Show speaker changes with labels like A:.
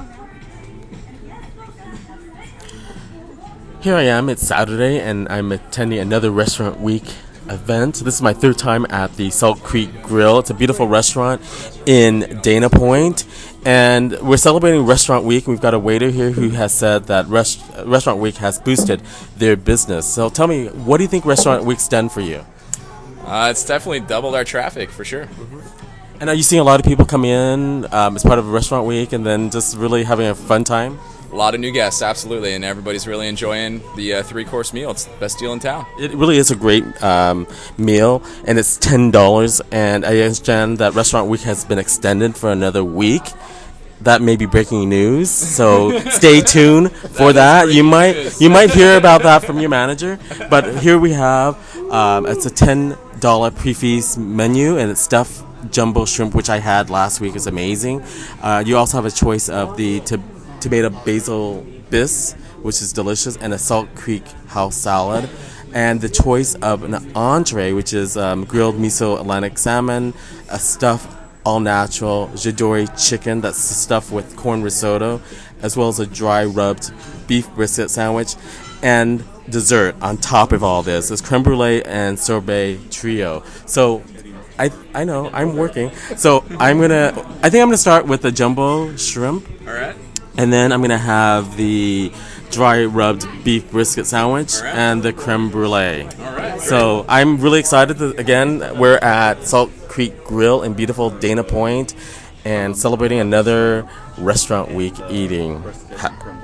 A: Here I am, it's Saturday, and I'm attending another Restaurant Week event. This is my third time at the Salt Creek Grill. It's a beautiful restaurant in Dana Point, and we're celebrating Restaurant Week. We've got a waiter here who has said that Restaurant Week has boosted their business. So tell me, what do you think Restaurant Week's done for you?
B: It's definitely doubled our traffic, for sure.
A: And are you seeing a lot of people come in as part of Restaurant Week and then just really having a fun time?
B: A lot of new guests, absolutely, and everybody's really enjoying the three-course meal. It's the best deal in town.
A: It really is a great meal, and it's $10. And I understand that Restaurant Week has been extended for another week. That may be breaking news, so stay tuned for that. You might hear about that from your manager. But here we have it's a $10 pre-feast menu, and it's stuffed jumbo shrimp, which I had last week. Is amazing. You also have a choice of the tomato basil bis, which is delicious, and a Salt Creek house salad, and the choice of an entree, which is grilled miso Atlantic salmon, a stuffed all-natural jadori chicken that's stuffed with corn risotto, as well as a dry rubbed beef brisket sandwich, and dessert on top of all this is creme brulee and sorbet trio. So I know I'm working, so I think I'm gonna start with the jumbo shrimp.
B: All right.
A: And then I'm going to have the dry rubbed beef brisket sandwich and the creme brulee.
B: All right.
A: So I'm really excited. Again, we're at Salt Creek Grill in beautiful Dana Point and celebrating another Restaurant Week eating.